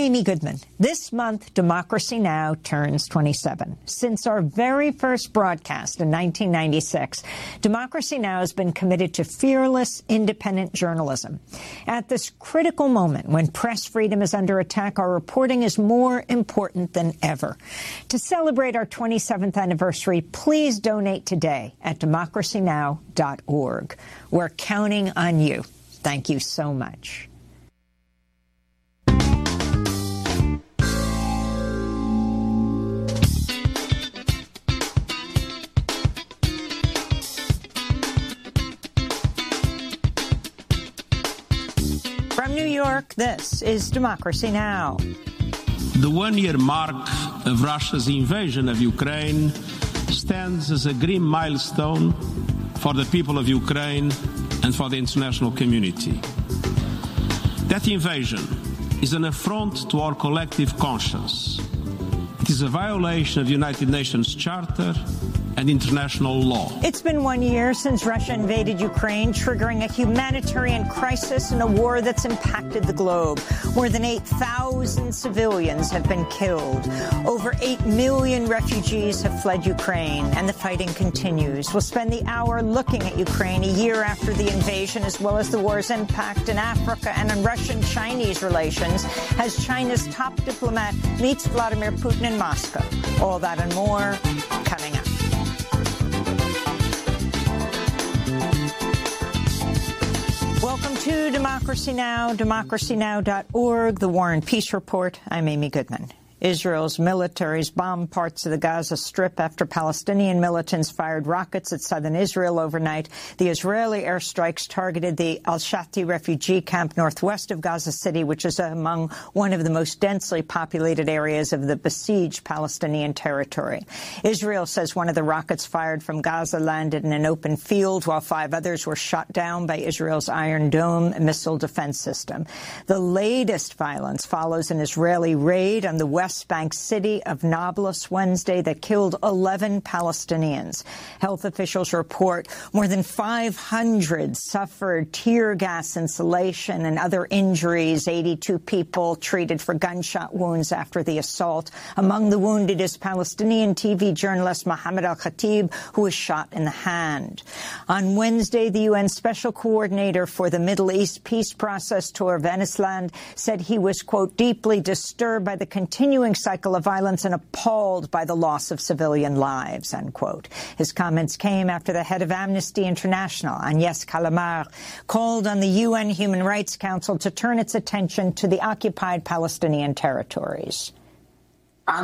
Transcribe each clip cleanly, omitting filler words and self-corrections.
Amy Goodman. This month, Democracy Now! Turns 27. Since our very first broadcast in 1996, Democracy Now! Has been committed to fearless, independent journalism. At this critical moment when press freedom is under attack, our reporting is more important than ever. To celebrate our 27th anniversary, please donate today at democracynow.org. We're counting on you. Thank you so much. From New York, this is Democracy Now! The one-year mark of Russia's invasion of Ukraine stands as a grim milestone for the people of Ukraine and for the international community. That invasion is an affront to our collective conscience. It is a violation of the United Nations Charter and international law. It's been 1 year since Russia invaded Ukraine, triggering a humanitarian crisis in a war that's impacted the globe. More than 8,000 civilians have been killed. Over 8 million refugees have fled Ukraine, and the fighting continues. We'll spend the hour looking at Ukraine a year after the invasion, as well as the war's impact in Africa and on Russian-Chinese relations, as China's top diplomat meets Vladimir Putin in Moscow. All that and more coming up. Welcome to Democracy Now!, democracynow.org, the War and Peace Report. I'm Amy Goodman. Israel's militaries bombed parts of the Gaza Strip after Palestinian militants fired rockets at southern Israel overnight. The Israeli airstrikes targeted the Al-Shati refugee camp northwest of Gaza City, which is among one of the most densely populated areas of the besieged Palestinian territory. Israel says one of the rockets fired from Gaza landed in an open field, while 5 others were shot down by Israel's Iron Dome missile defense system. The latest violence follows an Israeli raid on the West Bank city of Nablus Wednesday that killed 11 Palestinians. Health officials report more than 500 suffered tear gas insulation and other injuries. 82 people treated for gunshot wounds after the assault. Among the wounded is Palestinian TV journalist Mohammed Al-Khatib, who was shot in the hand. On Wednesday, the UN Special Coordinator for the Middle East Peace Process, Tor Wennesland, said he was, quote, deeply disturbed by the continuing cycle of violence and appalled by the loss of civilian lives, unquote. His comments came after the head of Amnesty International, Agnès Callamard, called on the UN Human Rights Council to turn its attention to the occupied Palestinian territories. At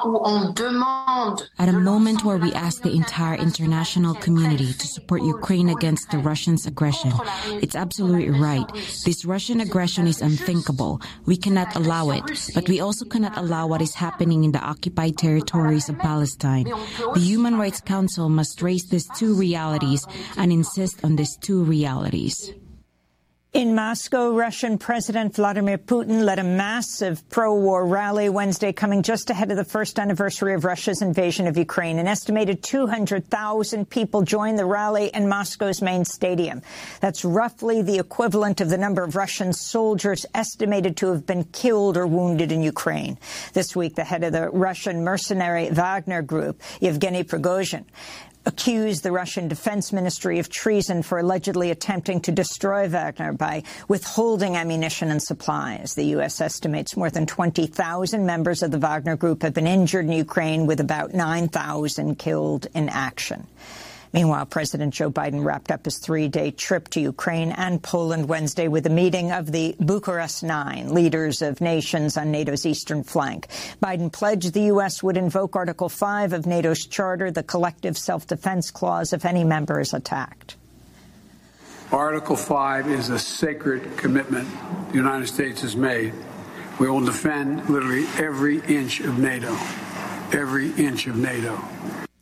a moment where we ask the entire international community to support Ukraine against the Russians' aggression, it's absolutely right. This Russian aggression is unthinkable. We cannot allow it, but we also cannot allow what is happening in the occupied territories of Palestine. The Human Rights Council must raise these 2 realities and insist on these 2 realities. In Moscow, Russian President Vladimir Putin led a massive pro-war rally Wednesday, coming just ahead of the first anniversary of Russia's invasion of Ukraine. An estimated 200,000 people joined the rally in Moscow's main stadium. That's roughly the equivalent of the number of Russian soldiers estimated to have been killed or wounded in Ukraine. This week, the head of the Russian mercenary Wagner Group, Yevgeny Prigozhin, accused the Russian Defense Ministry of treason for allegedly attempting to destroy Wagner by withholding ammunition and supplies. The U.S. estimates more than 20,000 members of the Wagner Group have been injured in Ukraine, with about 9,000 killed in action. Meanwhile, President Joe Biden wrapped up his 3-day trip to Ukraine and Poland Wednesday with a meeting of the Bucharest 9, leaders of nations on NATO's eastern flank. Biden pledged the U.S. would invoke Article 5 of NATO's charter, the collective self-defense clause, if any member is attacked. Article 5 is a sacred commitment the United States has made. We will defend literally every inch of NATO, every inch of NATO.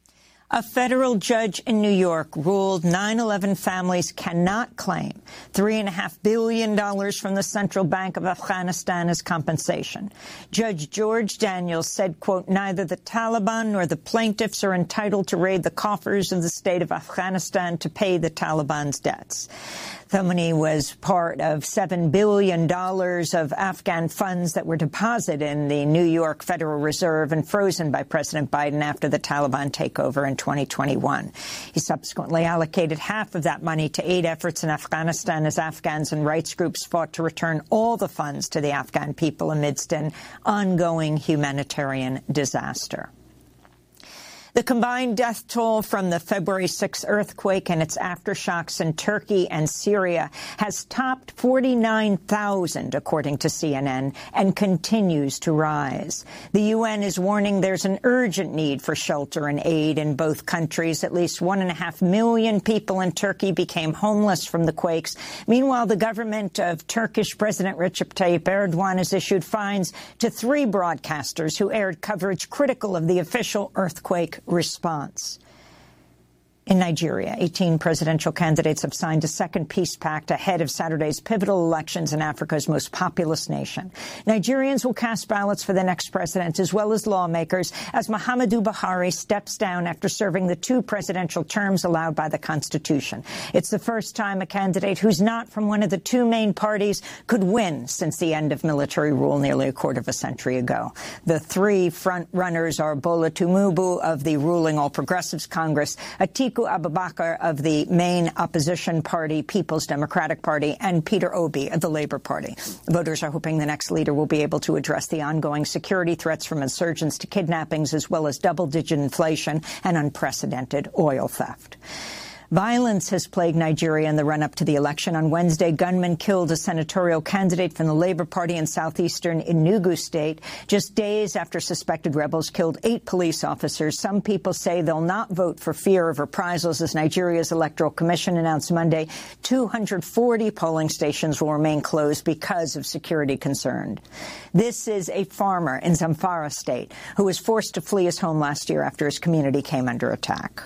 A federal judge in New York ruled 9/11 families cannot claim $3.5 billion from the Central Bank of Afghanistan as compensation. Judge George Daniels said, quote, neither the Taliban nor the plaintiffs are entitled to raid the coffers of the state of Afghanistan to pay the Taliban's debts. The money was part of $7 billion of Afghan funds that were deposited in the New York Federal Reserve and frozen by President Biden after the Taliban takeover in 2021. He subsequently allocated half of that money to aid efforts in Afghanistan as Afghans and rights groups fought to return all the funds to the Afghan people amidst an ongoing humanitarian disaster. The combined death toll from the February 6 earthquake and its aftershocks in Turkey and Syria has topped 49,000, according to CNN, and continues to rise. The UN is warning there's an urgent need for shelter and aid in both countries. At least 1.5 million people in Turkey became homeless from the quakes. Meanwhile, the government of Turkish President Recep Tayyip Erdogan has issued fines to 3 broadcasters who aired coverage critical of the official earthquake response. In Nigeria, 18 presidential candidates have signed a second peace pact ahead of Saturday's pivotal elections in Africa's most populous nation. Nigerians will cast ballots for the next president as well as lawmakers as Muhammadu Buhari steps down after serving the 2 presidential terms allowed by the Constitution. It's the first time a candidate who's not from one of the 2 main parties could win since the end of military rule nearly a quarter of a century ago. The 3 front runners are Bola Tinubu of the ruling All Progressives Congress, Atiku Abubakar of the main opposition party, People's Democratic Party, and Peter Obi of the Labour Party. Voters are hoping the next leader will be able to address the ongoing security threats from insurgents to kidnappings, as well as double-digit inflation and unprecedented oil theft. Violence has plagued Nigeria in the run-up to the election. On Wednesday, gunmen killed a senatorial candidate from the Labour Party in southeastern Enugu State, just days after suspected rebels killed 8 police officers. Some people say they'll not vote for fear of reprisals, as Nigeria's Electoral Commission announced Monday 240 polling stations will remain closed because of security concerns. This is a farmer in Zamfara State who was forced to flee his home last year after his community came under attack.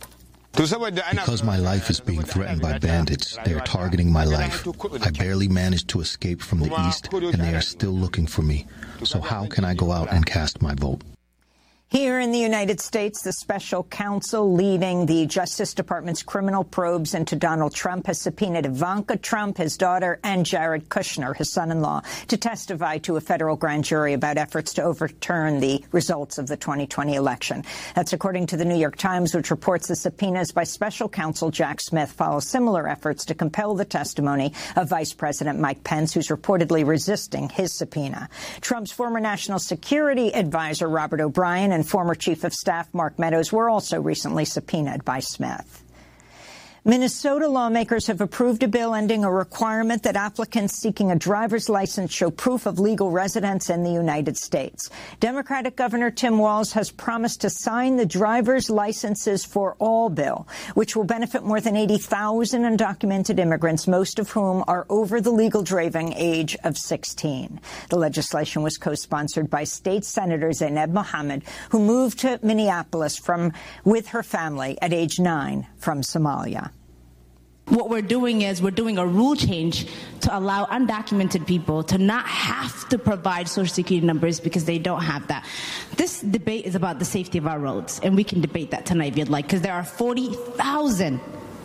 Because my life is being threatened by bandits, they are targeting my life. I barely managed to escape from the east, and they are still looking for me. So how can I go out and cast my vote? Here in the United States, the special counsel leading the Justice Department's criminal probes into Donald Trump has subpoenaed Ivanka Trump, his daughter, and Jared Kushner, his son-in-law, to testify to a federal grand jury about efforts to overturn the results of the 2020 election. That's according to the New York Times, which reports the subpoenas by special counsel Jack Smith follow similar efforts to compel the testimony of Vice President Mike Pence, who's reportedly resisting his subpoena. Trump's former national security advisor, Robert O'Brien, and former Chief of Staff Mark Meadows were also recently subpoenaed by Smith. Minnesota lawmakers have approved a bill ending a requirement that applicants seeking a driver's license show proof of legal residence in the United States. Democratic Governor Tim Walz has promised to sign the Driver's Licenses for All bill, which will benefit more than 80,000 undocumented immigrants, most of whom are over the legal driving age of 16. The legislation was co-sponsored by State Senator Zainab Mohammed, who moved to Minneapolis with her family at age 9 from Somalia. What we're doing is we're doing a rule change to allow undocumented people to not have to provide Social Security numbers because they don't have that. This debate is about the safety of our roads, and we can debate that tonight if you'd like, because there are 40,000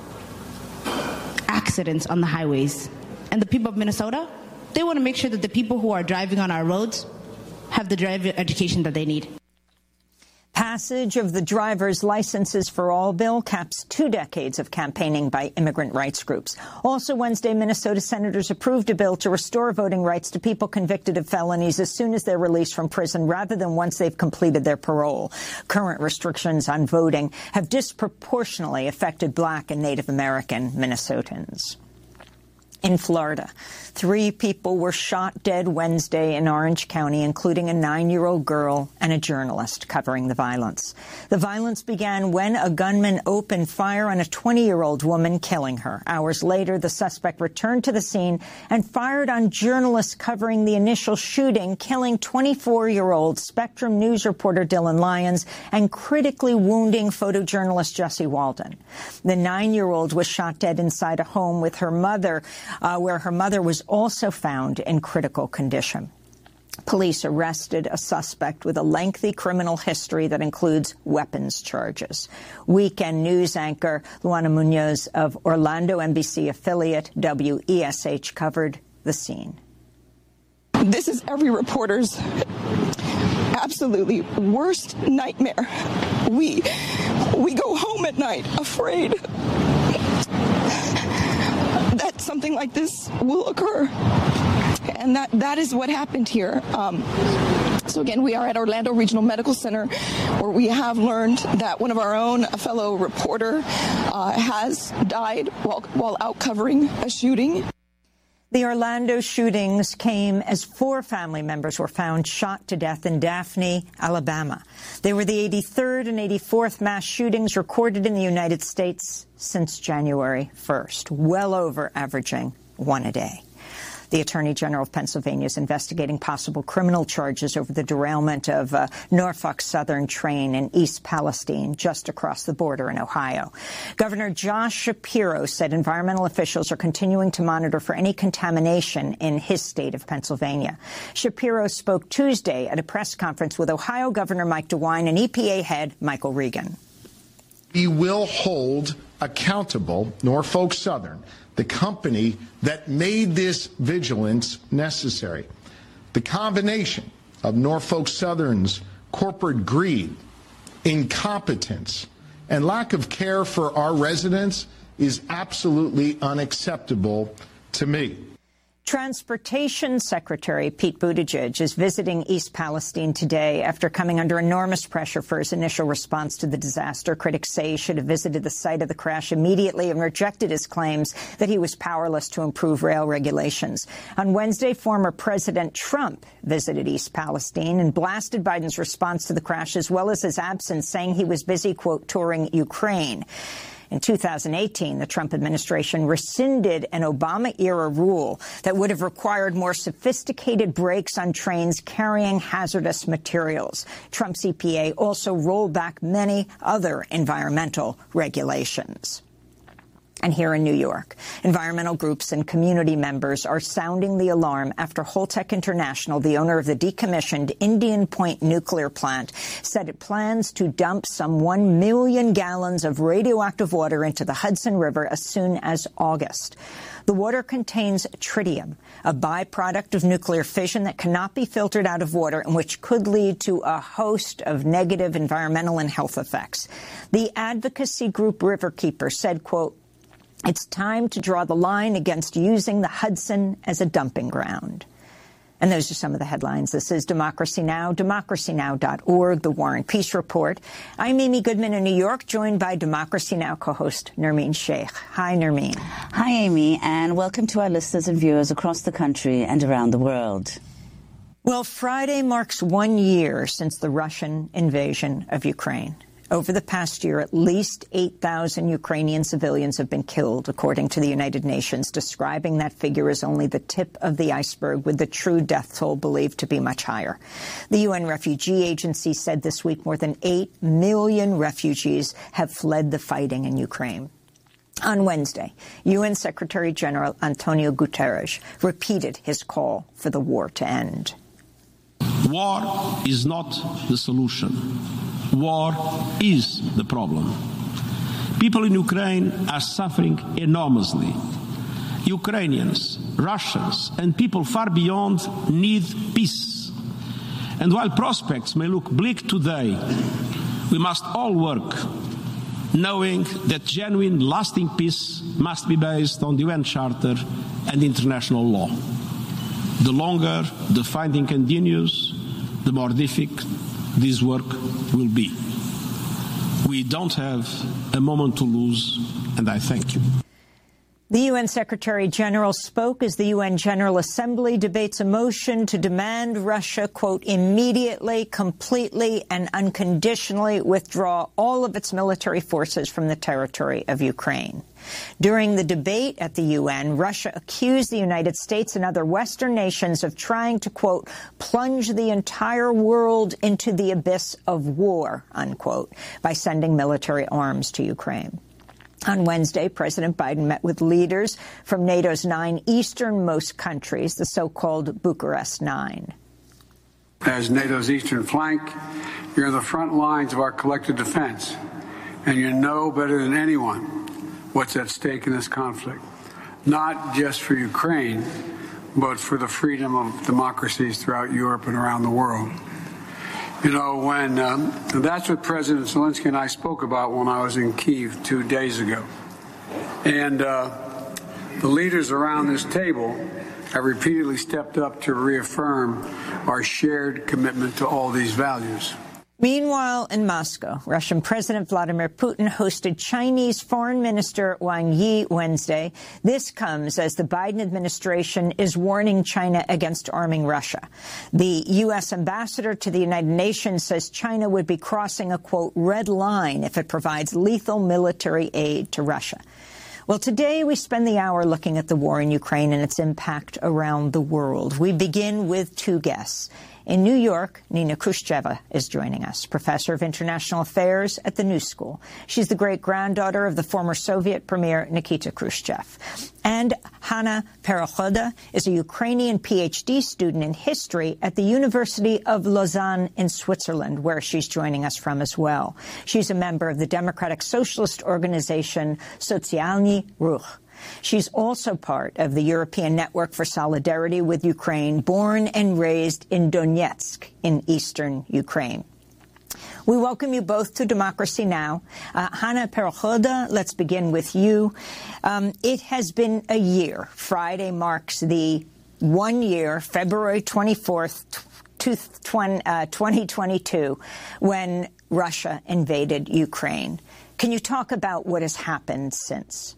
accidents on the highways. And the people of Minnesota, they want to make sure that the people who are driving on our roads have the driver education that they need. Passage of the Driver's Licenses for All bill caps 2 decades of campaigning by immigrant rights groups. Also Wednesday, Minnesota senators approved a bill to restore voting rights to people convicted of felonies as soon as they're released from prison rather than once they've completed their parole. Current restrictions on voting have disproportionately affected Black and Native American Minnesotans. In Florida, 3 people were shot dead Wednesday in Orange County, including a 9-year-old girl and a journalist covering the violence. The violence began when a gunman opened fire on a 20-year-old woman, killing her. Hours later, the suspect returned to the scene and fired on journalists covering the initial shooting, killing 24-year-old Spectrum News reporter Dylan Lyons and critically wounding photojournalist Jesse Walden. The 9-year-old was shot dead inside a home with her mother, where her mother was also found in critical condition. Police arrested a suspect with a lengthy criminal history that includes weapons charges. Weekend news anchor Luana Munoz of Orlando NBC affiliate WESH covered the scene. This is every reporter's absolutely worst nightmare. We go home at night afraid that something like this will occur. And that is what happened here. So again, we are at Orlando Regional Medical Center, where we have learned that one of our own, a fellow reporter, has died while out covering a shooting. The Orlando shootings came as 4 family members were found shot to death in Daphne, Alabama. They were the 83rd and 84th mass shootings recorded in the United States since January 1st, well over averaging 1 a day. The Attorney General of Pennsylvania is investigating possible criminal charges over the derailment of a Norfolk Southern train in East Palestine, just across the border in Ohio. Governor Josh Shapiro said environmental officials are continuing to monitor for any contamination in his state of Pennsylvania. Shapiro spoke Tuesday at a press conference with Ohio Governor Mike DeWine and EPA head Michael Regan. We will hold accountable Norfolk Southern, the company that made this vigilance necessary. The combination of Norfolk Southern's corporate greed, incompetence, and lack of care for our residents is absolutely unacceptable to me. Transportation Secretary Pete Buttigieg is visiting East Palestine today after coming under enormous pressure for his initial response to the disaster. Critics say he should have visited the site of the crash immediately and rejected his claims that he was powerless to improve rail regulations. On Wednesday, former President Trump visited East Palestine and blasted Biden's response to the crash, as well as his absence, saying he was busy, quote, touring Ukraine. In 2018, the Trump administration rescinded an Obama-era rule that would have required more sophisticated brakes on trains carrying hazardous materials. Trump's EPA also rolled back many other environmental regulations. And here in New York, environmental groups and community members are sounding the alarm after Holtec International, the owner of the decommissioned Indian Point nuclear plant, said it plans to dump some 1 million gallons of radioactive water into the Hudson River as soon as August. The water contains tritium, a byproduct of nuclear fission that cannot be filtered out of water and which could lead to a host of negative environmental and health effects. The advocacy group Riverkeeper said, quote, "It's time to draw the line against using the Hudson as a dumping ground." And those are some of the headlines. This is Democracy Now!, democracynow.org, The War and Peace Report. I'm Amy Goodman in New York, joined by Democracy Now! Co-host Nermeen Sheikh. Hi, Nermeen. Hi, Amy, and welcome to our listeners and viewers across the country and around the world. Well, Friday marks 1 year since the Russian invasion of Ukraine. Over the past year, at least 8,000 Ukrainian civilians have been killed, according to the United Nations, describing that figure as only the tip of the iceberg, with the true death toll believed to be much higher. The UN Refugee Agency said this week more than 8 million refugees have fled the fighting in Ukraine. On Wednesday, UN Secretary General Antonio Guterres repeated his call for the war to end. War is not the solution. War is the problem. People in Ukraine are suffering enormously. Ukrainians, Russians, and people far beyond need peace. And while prospects may look bleak today, we must all work knowing that genuine, lasting peace must be based on the UN Charter and international law. The longer the fighting continues, the more difficult this work will be. We don't have a moment to lose, and I thank you. The UN Secretary General spoke as the UN General Assembly debates a motion to demand Russia, quote, immediately, completely, and unconditionally withdraw all of its military forces from the territory of Ukraine. During the debate at the UN, Russia accused the United States and other Western nations of trying to, quote, plunge the entire world into the abyss of war, unquote, by sending military arms to Ukraine. On Wednesday, President Biden met with leaders from NATO's 9 easternmost countries, the so-called Bucharest 9. As NATO's eastern flank, you're in the front lines of our collective defense, and you know better than anyone what's at stake in this conflict, not just for Ukraine, but for the freedom of democracies throughout Europe and around the world. You know, when that's what President Zelensky and I spoke about when I was in Kyiv 2 days ago. And the leaders around this table have repeatedly stepped up to reaffirm our shared commitment to all these values. Meanwhile, in Moscow, Russian President Vladimir Putin hosted Chinese Foreign Minister Wang Yi Wednesday. This comes as the Biden administration is warning China against arming Russia. The U.S. ambassador to the United Nations says China would be crossing a, quote, red line if it provides lethal military aid to Russia. Well, today we spend the hour looking at the war in Ukraine and its impact around the world. We begin with 2 guests. In New York, Nina Khrushcheva is joining us, professor of international affairs at the New School. She's the great-granddaughter of the former Soviet premier Nikita Khrushchev. And Hanna Perekhoda is a Ukrainian PhD student in history at the University of Lausanne in Switzerland, where she's joining us from as well. She's a member of the democratic socialist organization Sotsialny Ruch. She's also part of the European Network for Solidarity with Ukraine, born and raised in Donetsk in eastern Ukraine. We welcome you both to Democracy Now! Hanna Perekhoda, let's begin with you. It has been a year. Friday marks the 1 year, February 24th, 2022, when Russia invaded Ukraine. Can you talk about what has happened since?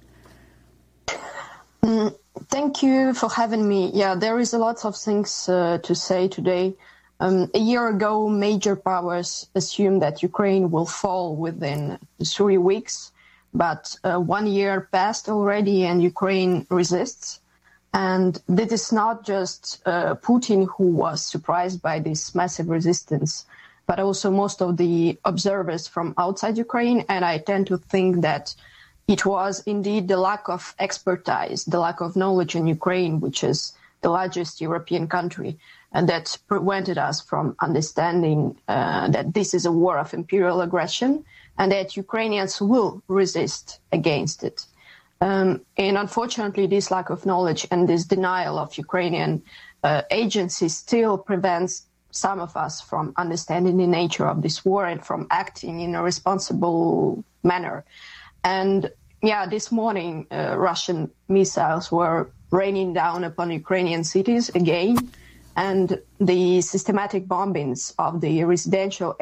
Thank you for having me. Yeah, there is a lot of things to say today. A year ago, major powers assumed that Ukraine will fall within 3 weeks, but 1 year passed already and Ukraine resists. And this is not just Putin who was surprised by this massive resistance, but also most of the observers from outside Ukraine. And I tend to think that it was indeed the lack of expertise, the lack of knowledge in Ukraine, which is the largest European country, and that prevented us from understanding that this is a war of imperial aggression and that Ukrainians will resist against it. And unfortunately, this lack of knowledge and this denial of Ukrainian agencies still prevents some of us from understanding the nature of this war and from acting in a responsible manner. And yeah, this morning, Russian missiles were raining down upon Ukrainian cities again, and the systematic bombings of the residential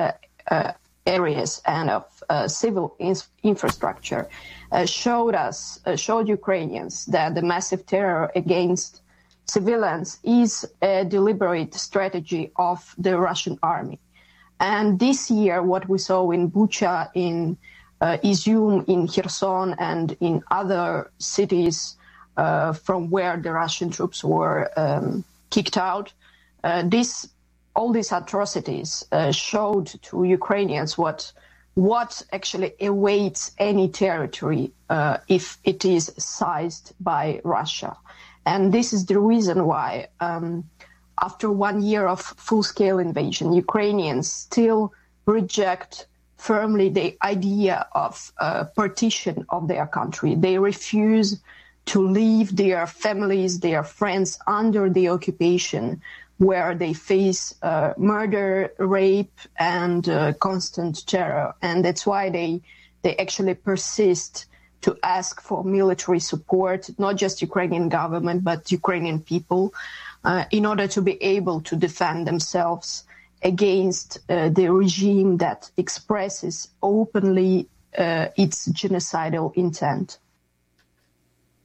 areas and of civil infrastructure showed Ukrainians that the massive terror against civilians is a deliberate strategy of the Russian army. And this year, what we saw in Bucha, in Izium, in Kherson, and in other cities from where the Russian troops were kicked out, all these atrocities showed to Ukrainians what actually awaits any territory if it is seized by Russia. And this is the reason why, after 1 year of full-scale invasion, Ukrainians still reject firmly the idea of partition of their country. They refuse to leave their families, their friends under the occupation, where they face murder, rape, and constant terror. And that's why they actually persist to ask for military support, not just Ukrainian government, but Ukrainian people, in order to be able to defend themselves against the regime that expresses openly its genocidal intent.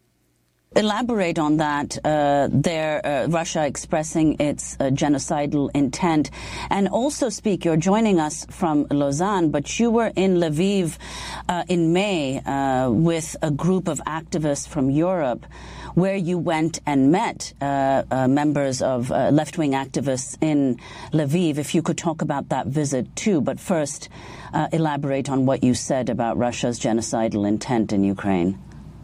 elaborate on that, Russia expressing its genocidal intent, and also speak, you're joining us from Lausanne, but you were in Lviv in May with a group of activists from Europe, where you went and met members of left-wing activists in Lviv. If you could talk about that visit too, but first elaborate on what you said about Russia's genocidal intent in Ukraine.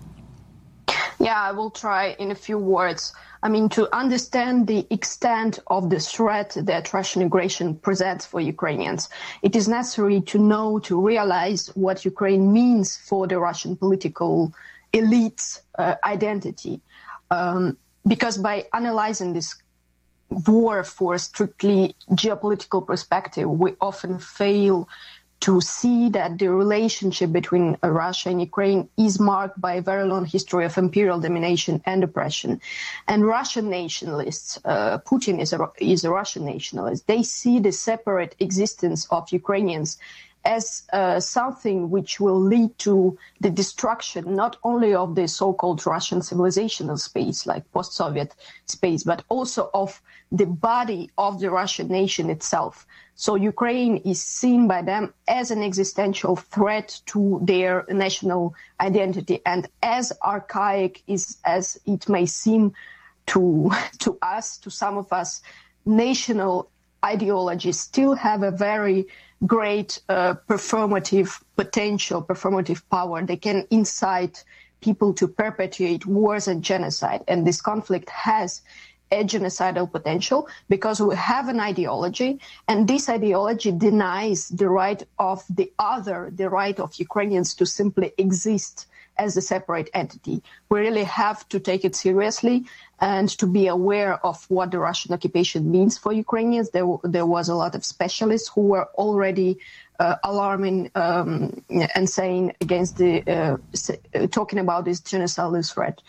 Yeah, I will try in a few words. I mean, to understand the extent of the threat that Russian aggression presents for Ukrainians, it is necessary to realize what Ukraine means for the Russian political elite's identity. Because by analyzing this war for a strictly geopolitical perspective, we often fail to see that the relationship between Russia and Ukraine is marked by a very long history of imperial domination and oppression. And Russian nationalists, Putin is a Russian nationalist, they see the separate existence of Ukrainians as something which will lead to the destruction not only of the so-called Russian civilizational space, like post-Soviet space, but also of the body of the Russian nation itself. So Ukraine is seen by them as an existential threat to their national identity, and as archaic as it may seem to us, to some of us, national ideologies still have a very great performative potential, performative power. They can incite people to perpetuate wars and genocide. And this conflict has a genocidal potential because we have an ideology, and this ideology denies the right of the other, the right of Ukrainians to simply exist as a separate entity. We really have to take it seriously and to be aware of what the Russian occupation means for Ukrainians. There was a lot of specialists who were already alarming and saying against talking about this genocidal threat.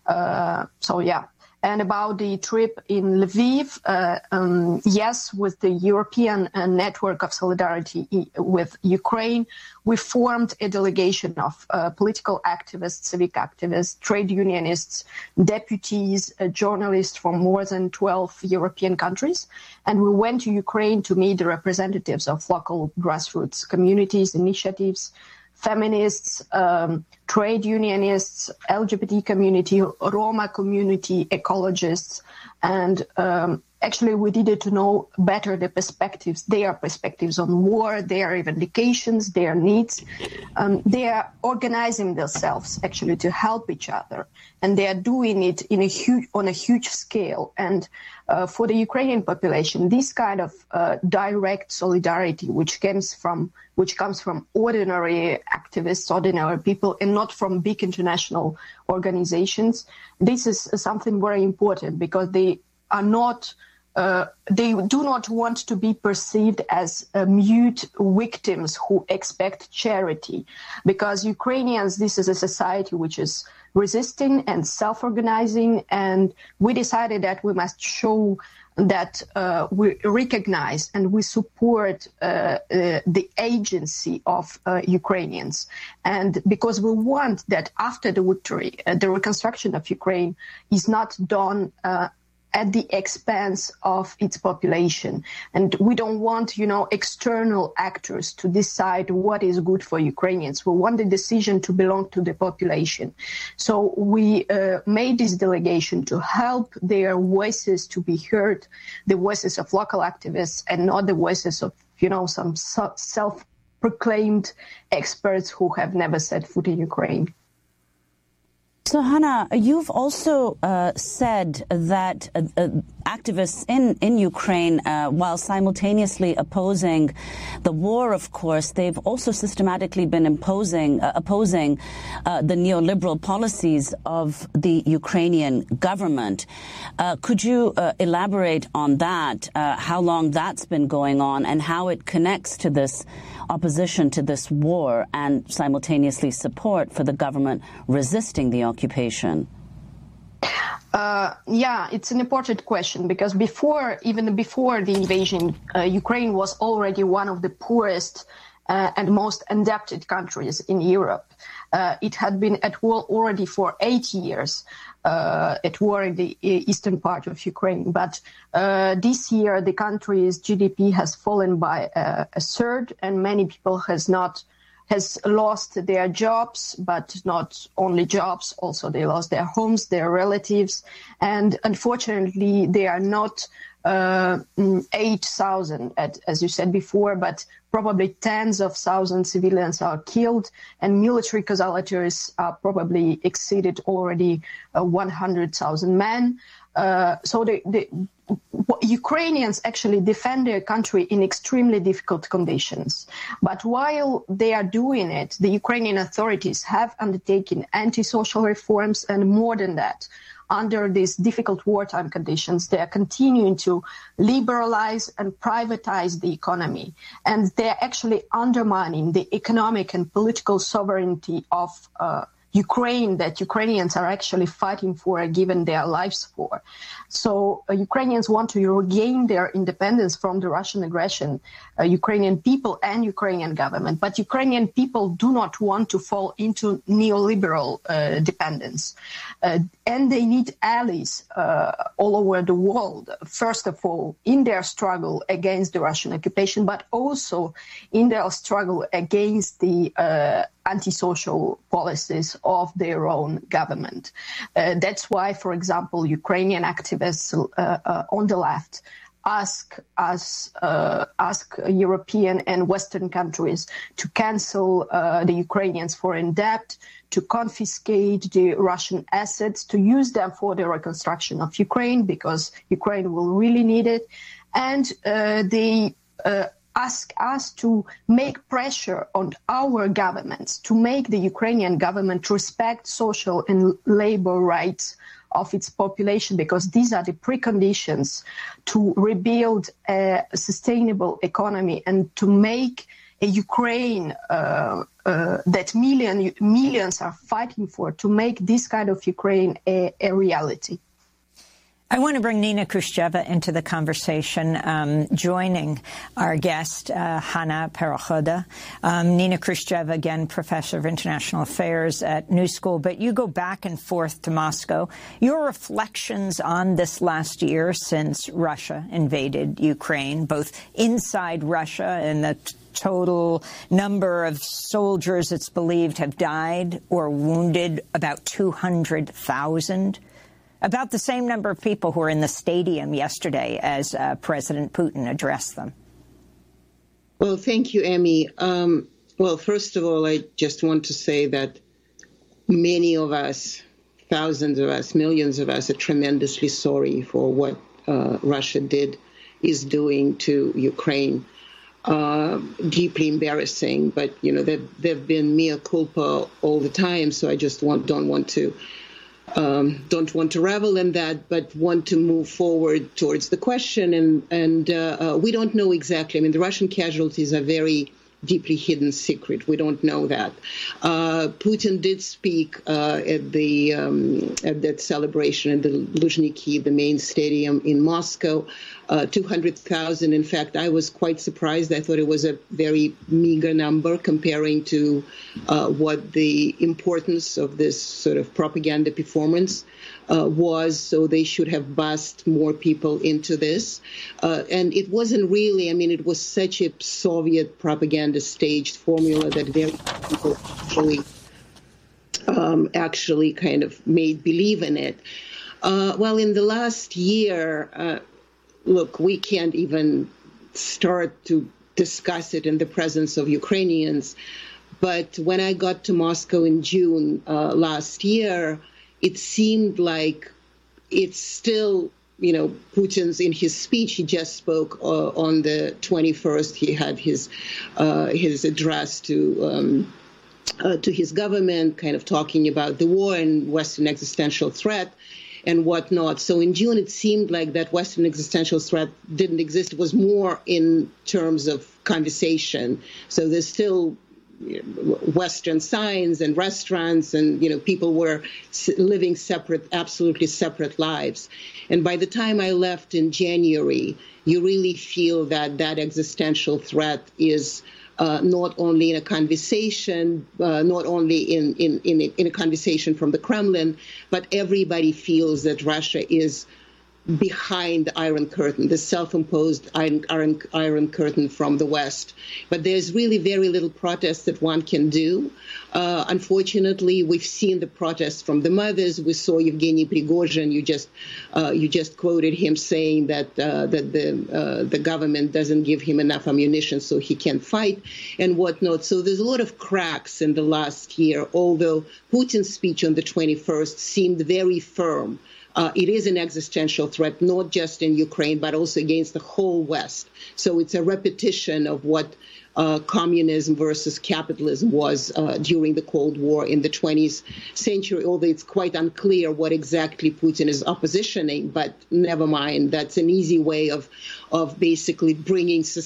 So yeah. And about the trip in Lviv, yes, with the European network of solidarity with Ukraine, we formed a delegation of political activists, civic activists, trade unionists, deputies, journalists from more than 12 European countries. And we went to Ukraine to meet the representatives of local grassroots communities, initiatives, feminists, trade unionists, LGBT community, Roma community, ecologists, and actually we needed to know better the perspectives, their perspectives on war, their reivindications, their needs. They are organizing themselves actually to help each other, and they are doing it on a huge scale. And for the Ukrainian population, this kind of direct solidarity, which comes from ordinary activists, ordinary people, and not from big international organizations, this is something very important because they are not. They do not want to be perceived as mute victims who expect charity, because Ukrainians, this is a society which is resisting and self-organizing, and we decided that we must show that we recognize and we support the agency of Ukrainians. And because we want that after the victory, the reconstruction of Ukraine is not done at the expense of its population. And we don't want, external actors to decide what is good for Ukrainians. We want the decision to belong to the population. So we made this delegation to help their voices to be heard, the voices of local activists, and not the voices of, some self-proclaimed experts who have never set foot in Ukraine. So, Hannah, you've also said that activists in Ukraine, while simultaneously opposing the war, of course, they've also systematically been opposing the neoliberal policies of the Ukrainian government. Could you elaborate on that, how long that's been going on, and how it connects to this opposition to this war and simultaneously support for the government resisting the occupation? Yeah, it's an important question because even before the invasion, Ukraine was already one of the poorest and most indebted countries in Europe. It had been at war already for 8 years, at war in the eastern part of Ukraine. But this year, the country's GDP has fallen by a third, and many people has lost their jobs, but not only jobs, also they lost their homes, their relatives, and unfortunately they are not 8,000, as you said before, but probably tens of thousands of civilians are killed, and military casualties are probably exceeded already 100,000 men. So the Ukrainians actually defend their country in extremely difficult conditions. But while they are doing it, the Ukrainian authorities have undertaken anti-social reforms, and more than that, under these difficult wartime conditions, they are continuing to liberalize and privatize the economy. And they're actually undermining the economic and political sovereignty of Ukraine that Ukrainians are actually fighting for and given their lives for. So Ukrainians want to regain their independence from the Russian aggression, Ukrainian people and Ukrainian government. But Ukrainian people do not want to fall into neoliberal dependence. And they need allies all over the world, first of all, in their struggle against the Russian occupation, but also in their struggle against the antisocial policies of their own government. That's why, for example, Ukrainian activists on the left ask European and Western countries to cancel the Ukrainians' foreign debt, to confiscate the Russian assets, to use them for the reconstruction of Ukraine, because Ukraine will really need it. And they ask us to make pressure on our governments to make the Ukrainian government respect social and labor rights of its population, because these are the preconditions to rebuild a sustainable economy and to make a Ukraine that millions are fighting for, to make this kind of Ukraine a reality. I want to bring Nina Khrushcheva into the conversation, joining our guest, Hana Perekhoda. Nina Khrushcheva, again, professor of international affairs at New School, but you go back and forth to Moscow. Your reflections on this last year since Russia invaded Ukraine, both inside Russia and the total number of soldiers it's believed have died or wounded, about 200,000. About the same number of people who were in the stadium yesterday as President Putin addressed them. Well, thank you, Amy. Well, first of all, I just want to say that many of us, thousands of us, millions of us are tremendously sorry for what Russia is doing to Ukraine. Deeply embarrassing, but, you know, they've been mea culpa all the time, so I just don't want to revel in that, but want to move forward towards the question. And we don't know exactly. I mean, the Russian casualties are very deeply hidden secret. We don't know that. Putin did speak at that celebration at the Luzhniki, the main stadium in Moscow. 200,000. In fact, I was quite surprised. I thought it was a very meager number comparing to what the importance of this sort of propaganda performance was. So they should have bussed more people into this. And it wasn't really, I mean, it was such a Soviet propaganda staged formula that very people actually kind of made believe in it. Well, in the last year, look, we can't even start to discuss it in the presence of Ukrainians. But when I got to Moscow in June last year, it seemed like it's still, you know, Putin's, in his speech, he just spoke on the 21st. He had his address to his government, kind of talking about the war and Western existential threat and whatnot. So in June, it seemed like that Western existential threat didn't exist. It was more in terms of conversation. So there's still Western signs and restaurants, and, you know, people were living separate, absolutely separate lives. And by the time I left in January, you really feel that that existential threat is not only in a conversation, not only in a conversation from the Kremlin, but everybody feels that Russia is behind the Iron Curtain, the self-imposed Iron Curtain from the West. But there's really very little protest that one can do. Unfortunately, we've seen the protests from the mothers. We saw Yevgeny Prigozhin. You just quoted him saying that the government doesn't give him enough ammunition, so he can't fight and whatnot. So there's a lot of cracks in the last year, although Putin's speech on the 21st seemed very firm. It is an existential threat, not just in Ukraine, but also against the whole West. So it's a repetition of what communism versus capitalism was during the Cold War in the 20th century, although it's quite unclear what exactly Putin is oppositioning. But never mind, that's an easy way of basically bringing society